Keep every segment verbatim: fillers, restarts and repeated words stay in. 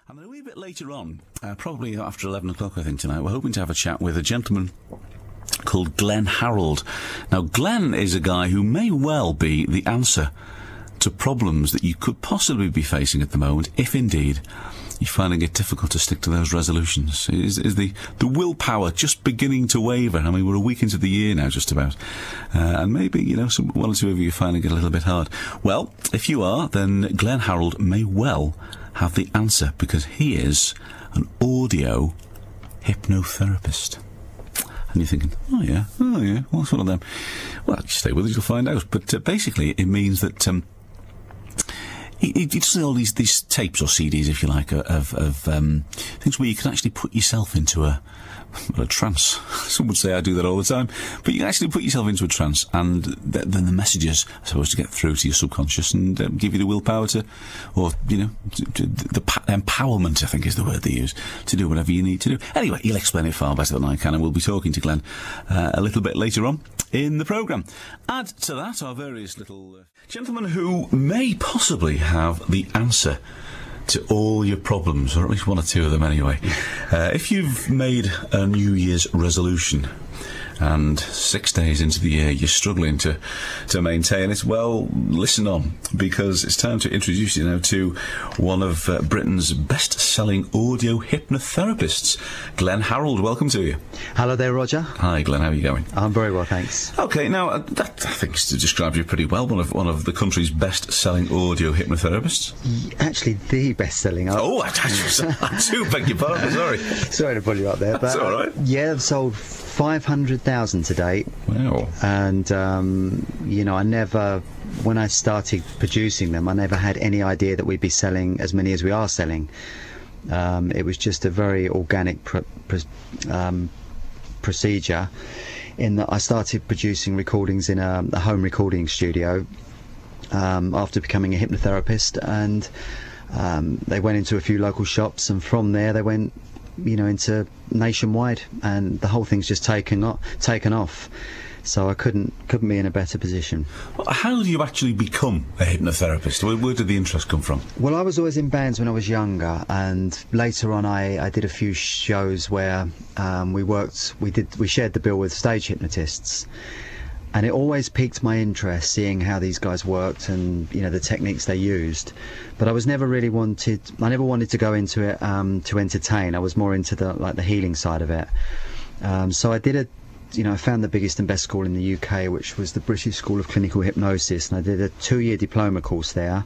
And then a wee bit later on, uh, probably after eleven o'clock, I think, tonight, we're hoping to have a chat with a gentleman called Glenn Harold. Now, Glenn is a guy who may well be the answer to problems that you could possibly be facing at the moment, if indeed you're finding it difficult to stick to those resolutions. Is, is the, the willpower just beginning to waver? I mean, we're a week into the year now, just about. Uh, and maybe, you know, some, one or two of you are finding it a little bit hard. Well, if you are, then Glenn Harold may well have the answer, because he is an audio hypnotherapist. And you're thinking, oh yeah, oh yeah, what's one of them? Well, stay with us, you'll find out. But uh, basically, it means that um, he, he does all these these tapes or C Ds, if you like, of of um, things where you can actually put yourself into a well, a trance. Some would say I do that all the time, but you can actually put yourself into a trance, and th then the messages are supposed to get through to your subconscious and um, give you the willpower to, or you know, to, to, the pa empowerment, I think is the word they use, to do whatever you need to do. Anyway, he'll explain it far better than I can, and we'll be talking to Glenn uh, a little bit later on in the programme. Add to that our various little uh, gentlemen who may possibly have the answer to all your problems, or at least one or two of them anyway. Uh, if you've made a New Year's resolution and six days into the year you're struggling to to maintain it, well, listen on, because it's time to introduce you now to one of uh, Britain's best-selling audio hypnotherapists, Glenn Harold. Welcome to you. Hello there, Roger. Hi, Glenn. How are you going? I'm very well, thanks. Okay, now uh, that I think describes you pretty well. One of one of the country's best-selling audio hypnotherapists. Actually, the best-selling. Oh, I, I, I do beg your pardon. Sorry. Sorry to pull you up there, but that's all right. Uh, yeah, I've sold five hundred thousand to date. Wow. And um, you know, I never, when I started producing them, I never had any idea that we'd be selling as many as we are selling. Um, it was just a very organic pr pr um, procedure, in that I started producing recordings in a, a home recording studio um, after becoming a hypnotherapist, and um, they went into a few local shops, and from there they went, you know, into nationwide, and the whole thing's just taken off, taken off. So I couldn't couldn't be in a better position. How do you actually become a hypnotherapist? Where, where did the interest come from? Well, I was always in bands when I was younger, and later on I, I did a few shows where um, we worked, we did, we shared the bill with stage hypnotists, and it always piqued my interest seeing how these guys worked and, you know, the techniques they used. But I was never really wanted, I never wanted to go into it um, to entertain. I was more into the like the healing side of it. Um, so I did a you know, I found the biggest and best school in the U K, which was the British School of Clinical Hypnosis, and I did a two-year diploma course there.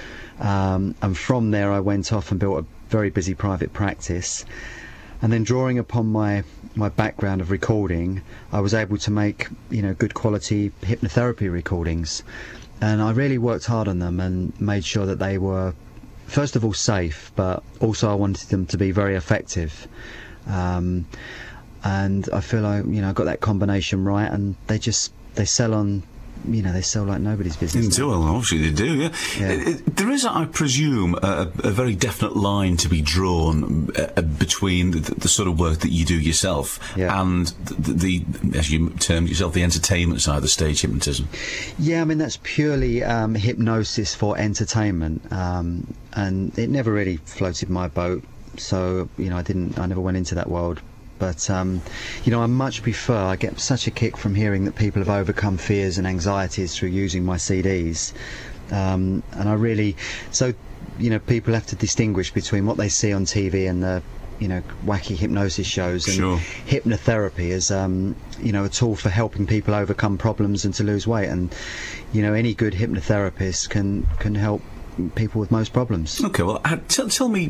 Um, and from there I went off and built a very busy private practice. And then, drawing upon my my background of recording, I was able to make, you know, good quality hypnotherapy recordings. And I really worked hard on them and made sure that they were, first of all, safe, but also I wanted them to be very effective. Um, and I feel like, you know, I got that combination right, and they just, they sell on, you know, they sell like nobody's business. Well, obviously they do, yeah. yeah. It, it, there is, I presume, a, a very definite line to be drawn uh, between the, the sort of work that you do yourself yeah. and the, the, as you termed yourself, the entertainment side, the stage hypnotism. Yeah, I mean, that's purely um, hypnosis for entertainment, um, and it never really floated my boat. So, you know, I didn't, I never went into that world. But, um, you know, I much prefer, I get such a kick from hearing that people have overcome fears and anxieties through using my C Ds. Um, and I really, so, you know, people have to distinguish between what they see on T V and the, you know, wacky hypnosis shows, and sure. hypnotherapy is, um, you know, a tool for helping people overcome problems and to lose weight. And, you know, any good hypnotherapist can, can help people with most problems. Okay, well, uh, tell, tell me,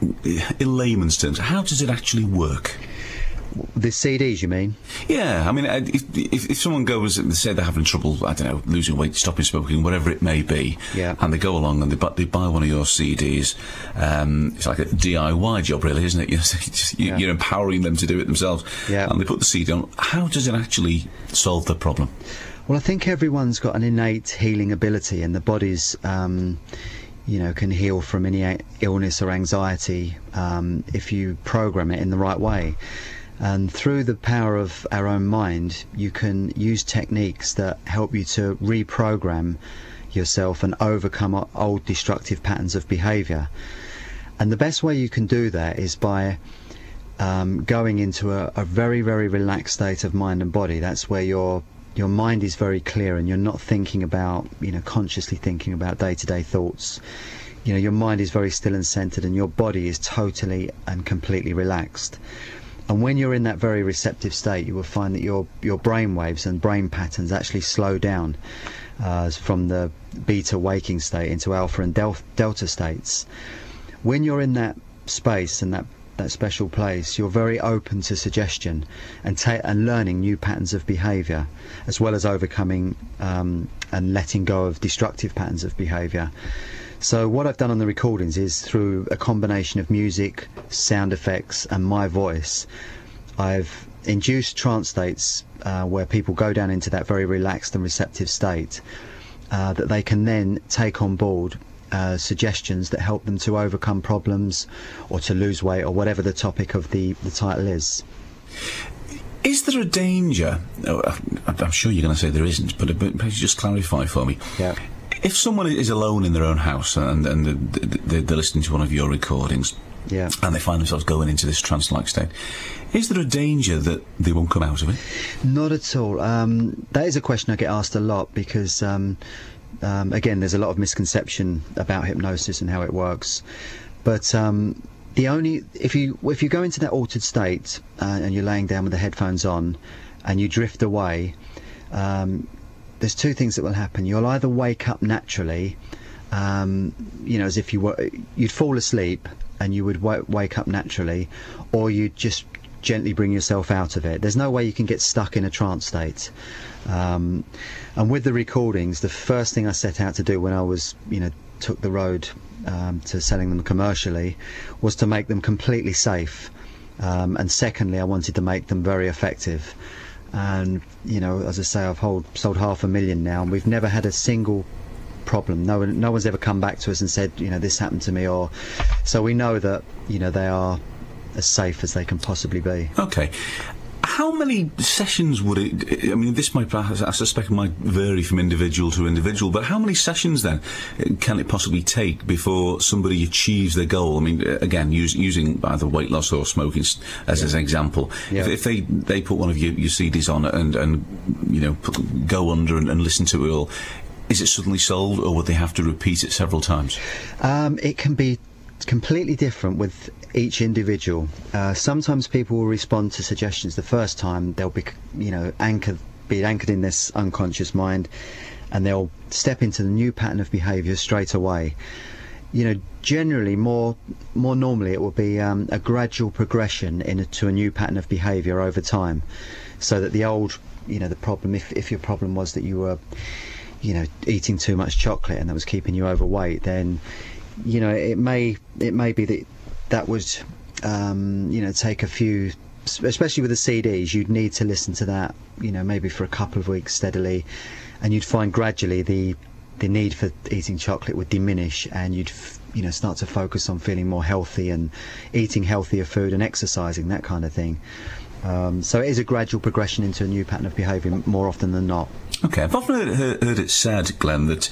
in layman's terms, how does it actually work? The C Ds, you mean? Yeah, I mean, if, if, if someone goes and they say they're having trouble, I don't know, losing weight, stopping smoking, whatever it may be, yeah. and they go along and they, bu they buy one of your C Ds, um, it's like a D I Y job, really, isn't it? You're, just, you, yeah. you're empowering them to do it themselves, yeah. and they put the C D on. How does it actually solve the problem? Well, I think everyone's got an innate healing ability, and the body's, um, you know, can heal from any illness or anxiety um, if you program it in the right way. And through the power of our own mind, you can use techniques that help you to reprogram yourself and overcome old destructive patterns of behaviour. And the best way you can do that is by um, going into a, a very, very relaxed state of mind and body. That's where your your mind is very clear and you're not thinking about, you know, consciously thinking about day-to-day thoughts. You know, your mind is very still and centered, and your body is totally and completely relaxed. And when you're in that very receptive state, you will find that your your brain waves and brain patterns actually slow down uh, from the beta waking state into alpha and del delta states. When you're in that space and that that special place, you're very open to suggestion and ta and learning new patterns of behaviour, as well as overcoming um, and letting go of destructive patterns of behaviour. So what I've done on the recordings is, through a combination of music, sound effects and my voice, I've induced trance states uh, where people go down into that very relaxed and receptive state, uh, that they can then take on board uh, suggestions that help them to overcome problems or to lose weight, or whatever the topic of the, the title is. Is there a danger? Oh, I'm sure you're going to say there isn't, but perhaps just clarify for me. Yeah. If someone is alone in their own house and, and they're, they're listening to one of your recordings, yeah, and they find themselves going into this trance-like state, is there a danger that they won't come out of it? Not at all. Um, that is a question I get asked a lot, because um, um, again, there's a lot of misconception about hypnosis and how it works. But um, the only if you if you go into that altered state uh, and you're laying down with the headphones on and you drift away, um, there's two things that will happen. You'll either wake up naturally, um, you know, as if you were, you'd fall asleep and you would w wake up naturally, or you'd just gently bring yourself out of it. There's no way you can get stuck in a trance state. Um, and with the recordings, the first thing I set out to do when I was, you know, took the road um, to selling them commercially, was to make them completely safe. Um, and secondly, I wanted to make them very effective. And, you know, as I say, I've hold, sold half a million now, and we've never had a single problem. No one, no one's ever come back to us and said, you know, this happened to me, or so we know that, you know, they are as safe as they can possibly be. Okay. How many sessions would it, I mean, this might, I suspect, might vary from individual to individual, but how many sessions then can it possibly take before somebody achieves their goal? I mean, again, use, using either weight loss or smoking as, yeah. as an example. Yeah. If, if they, they put one of your, your C Ds on and, and you know, put, go under and, and listen to it all, is it suddenly sold, or would they have to repeat it several times? Um, it can be completely different with each individual. Uh, sometimes people will respond to suggestions the first time. They'll be, you know, anchored, be anchored in this unconscious mind, and they'll step into the new pattern of behaviour straight away. You know, generally, more more normally, it will be um, a gradual progression into a new pattern of behaviour over time, so that the old, you know, the problem, if if your problem was that you were, you know, eating too much chocolate and that was keeping you overweight, then, you know, it may it may be that that would um, you know, take a few, especially with the C Ds, you'd need to listen to that, you know, maybe for a couple of weeks steadily, and you'd find gradually the the need for eating chocolate would diminish, and you'd f you know start to focus on feeling more healthy and eating healthier food and exercising, that kind of thing. Um, so it is a gradual progression into a new pattern of behaviour more often than not. Okay, I've often heard, heard it said, Glenn, that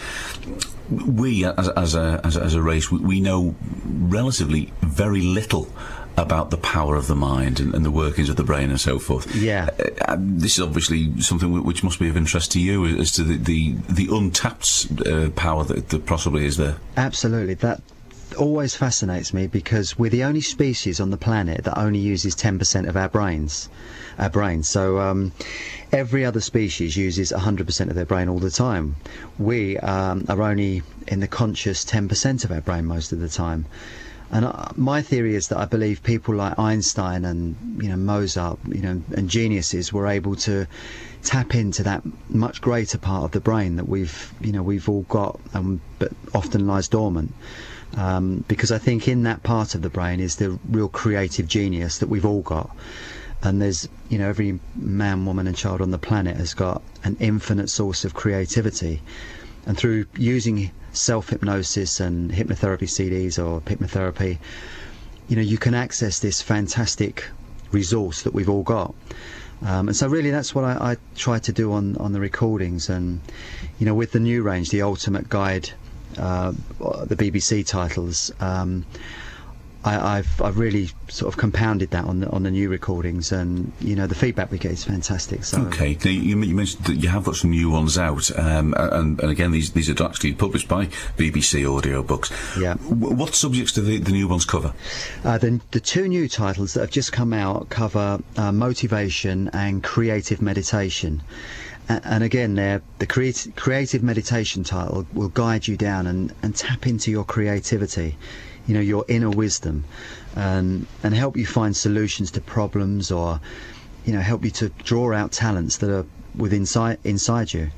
we, as, as, a, as, a, as a race, we, we know relatively very little about the power of the mind and, and the workings of the brain and so forth. Yeah. Uh, this is obviously something which must be of interest to you, as to the, the, the untapped uh, power that, that possibly is there. Absolutely. That always fascinates me, because we're the only species on the planet that only uses ten percent of our brains. Our brains. So um, every other species uses one hundred percent of their brain all the time. We um, are only in the conscious ten percent of our brain most of the time. And uh, my theory is that I believe people like Einstein and, you know, Mozart, you know, and geniuses were able to tap into that much greater part of the brain that we've, you know, we've all got, um, but often lies dormant. Um, because I think in that part of the brain is the real creative genius that we've all got. And there's, you know, every man, woman and child on the planet has got an infinite source of creativity. And through using self-hypnosis and hypnotherapy C Ds or hypnotherapy, you know, you can access this fantastic resource that we've all got. Um, and so really that's what I, I try to do on, on the recordings. And, you know, with the new range, the Ultimate Guide, uh, the B B C titles, um, I, I've I've really sort of compounded that on the on the new recordings, and you know the feedback we get is fantastic. So okay, now, you, you mentioned that you have got some new ones out, um, and, and again these these are actually published by B B C Audiobooks. Yeah. W- what subjects do the, the new ones cover? Uh, the the two new titles that have just come out cover uh, motivation and creative meditation. And again, there, the creat- creative meditation title will guide you down and, and tap into your creativity, you know, your inner wisdom, and and help you find solutions to problems, or, you know, help you to draw out talents that are within inside inside you,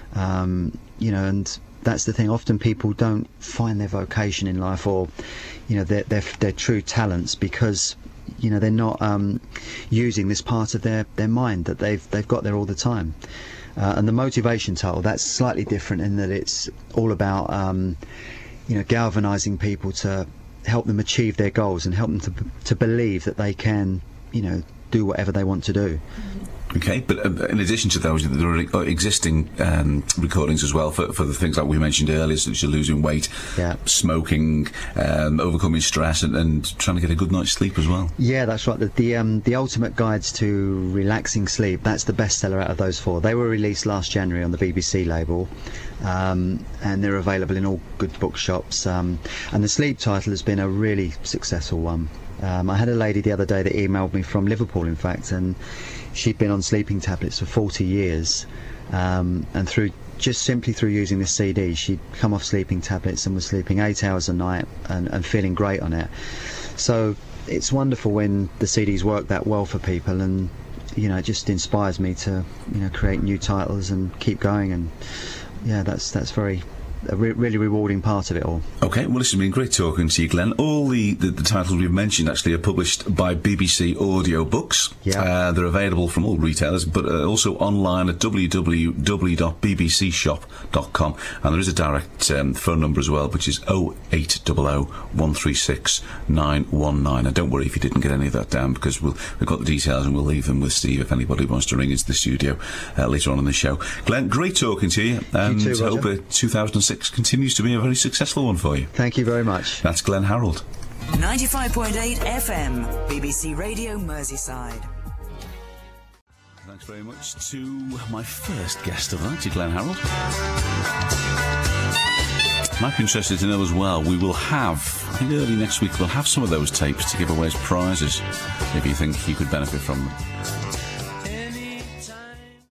um, you know, and that's the thing. Often people don't find their vocation in life, or, you know, their their, their true talents, because, you know, they're not um, using this part of their, their mind that they've they've got there all the time. Uh, and the motivation title, that's slightly different in that it's all about, um, you know, galvanising people to help them achieve their goals and help them to to believe that they can, you know, do whatever they want to do. Okay, but uh, in addition to those, there are existing um, recordings as well for, for the things like we mentioned earlier, such as losing weight, yeah. smoking, um, overcoming stress, and, and trying to get a good night's sleep as well. Yeah, that's right. The the, um, the Ultimate Guides to Relaxing Sleep, that's the bestseller out of those four. They were released last January on the B B C label, um, and they're available in all good bookshops. Um, and the sleep title has been a really successful one. Um, I had a lady the other day that emailed me from Liverpool, in fact, and she'd been on sleeping tablets for forty years, um, and through just simply through using this C D, she'd come off sleeping tablets and was sleeping eight hours a night and, and feeling great on it. So it's wonderful when the C Ds work that well for people, and you know, it just inspires me to, you know, create new titles and keep going. And yeah, that's that's very a re- really rewarding part of it all. Okay, well, this has been great talking to you, Glenn. All the, the, the titles we've mentioned actually are published by B B C Audiobooks. Yeah. Uh, they're available from all retailers, but uh, also online at w w w dot b b c shop dot com. And there is a direct um, phone number as well, which is oh eight hundred, one three six, nine one nine. And don't worry if you didn't get any of that down, because we'll, we've got the details and we'll leave them with Steve if anybody wants to ring into the studio uh, later on in the show. Glenn, great talking to you. And you too, Roger. hope uh, two thousand six continues to be a very successful one for you. Thank you very much. That's Glenn Harold. ninety-five point eight F M, B B C Radio Merseyside. Thanks very much to my first guest of that, to Glenn Harold. Might be interested to know as well, we will have, I think early next week, we'll have some of those tapes to give away as prizes, if you think you could benefit from them.